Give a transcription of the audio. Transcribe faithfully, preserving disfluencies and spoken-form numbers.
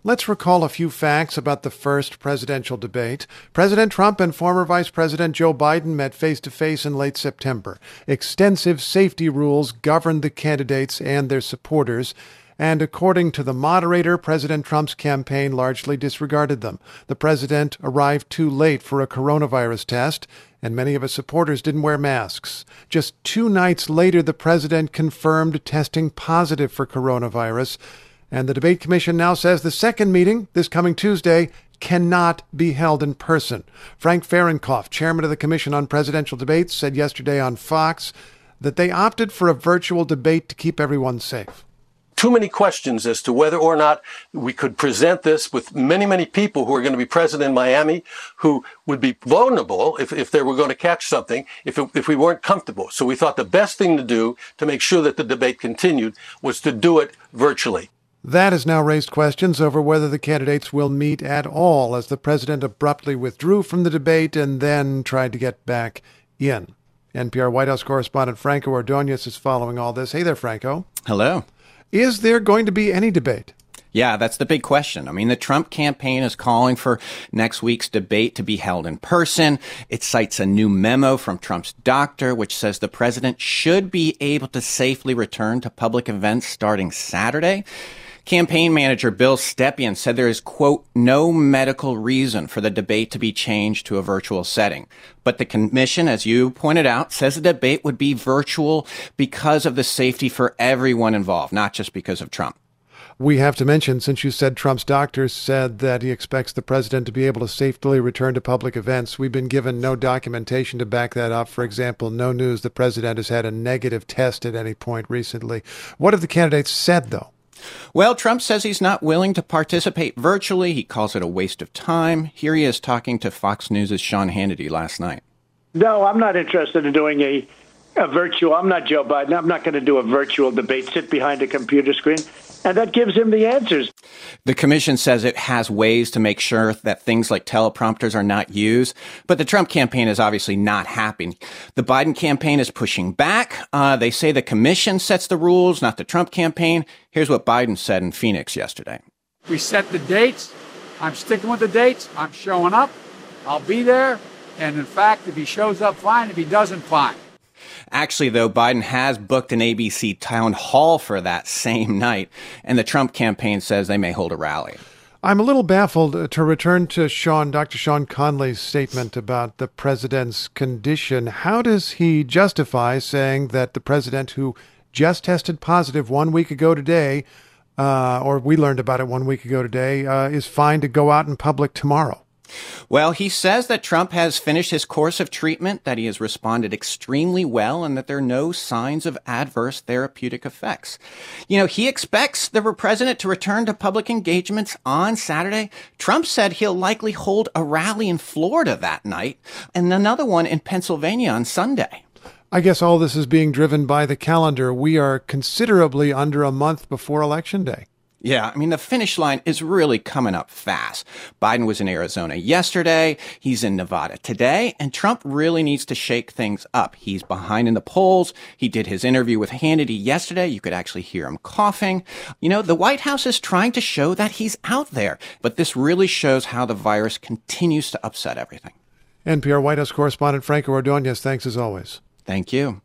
Let's recall a few facts about the first presidential debate. President Trump and former Vice President Joe Biden met face-to-face in late September. Extensive safety rules governed the candidates and their supporters. And according to the moderator, President Trump's campaign largely disregarded them. The president arrived too late for a coronavirus test, and many of his supporters didn't wear masks. Just two nights later, the president confirmed testing positive for coronavirus. And the Debate Commission now says the second meeting, this coming Tuesday, cannot be held in person. Frank Fahrenkopf, chairman of the Commission on Presidential Debates, said yesterday on Fox that they opted for a virtual debate to keep everyone safe. Too many questions as to whether or not we could present this with many, many people who are going to be present in Miami who would be vulnerable if, if they were going to catch something, if, it, if we weren't comfortable. So we thought the best thing to do to make sure that the debate continued was to do it virtually. That has now raised questions over whether the candidates will meet at all, as the president abruptly withdrew from the debate and then tried to get back in. N P R White House correspondent Franco Ordonez is following all this. Hey there, Franco. Hello. Is there going to be any debate? Yeah, that's the big question. I mean, the Trump campaign is calling for next week's debate to be held in person. It cites a new memo from Trump's doctor, which says the president should be able to safely return to public events starting Saturday. Campaign manager Bill Stepien said there is, quote, no medical reason for the debate to be changed to a virtual setting. But the commission, as you pointed out, says the debate would be virtual because of the safety for everyone involved, not just because of Trump. We have to mention, since you said Trump's doctor said that he expects the president to be able to safely return to public events, we've been given no documentation to back that up. For example, no news the president has had a negative test at any point recently. What have the candidates said, though? Well, Trump says he's not willing to participate virtually. He calls it a waste of time. Here he is talking to Fox News' Sean Hannity last night. No, I'm not interested in doing a, a virtual. I'm not Joe Biden. I'm not going to do a virtual debate, sit behind a computer screen. And that gives him the answers. The commission says it has ways to make sure that things like teleprompters are not used. But the Trump campaign is obviously not happy. The Biden campaign is pushing back. Uh, they say the commission sets the rules, not the Trump campaign. Here's what Biden said in Phoenix yesterday. We set the dates. I'm sticking with the dates. I'm showing up. I'll be there. And in fact, if he shows up, fine. If he doesn't, fine. Actually, though, Biden has booked an A B C town hall for that same night, and the Trump campaign says they may hold a rally. I'm a little baffled to return to Sean, Doctor Sean Conley's statement about the president's condition. How does he justify saying that the president who just tested positive one week ago today, uh, or we learned about it one week ago today, uh, is fine to go out in public tomorrow? Well, he says that Trump has finished his course of treatment, that he has responded extremely well, and that there are no signs of adverse therapeutic effects. You know, he expects the president to return to public engagements on Saturday. Trump said he'll likely hold a rally in Florida that night and another one in Pennsylvania on Sunday. I guess all this is being driven by the calendar. We are considerably under a month before Election Day. Yeah, I mean, the finish line is really coming up fast. Biden was in Arizona yesterday. He's in Nevada today. And Trump really needs to shake things up. He's behind in the polls. He did his interview with Hannity yesterday. You could actually hear him coughing. You know, the White House is trying to show that he's out there. But this really shows how the virus continues to upset everything. N P R White House correspondent Franco Ordonez, thanks as always. Thank you.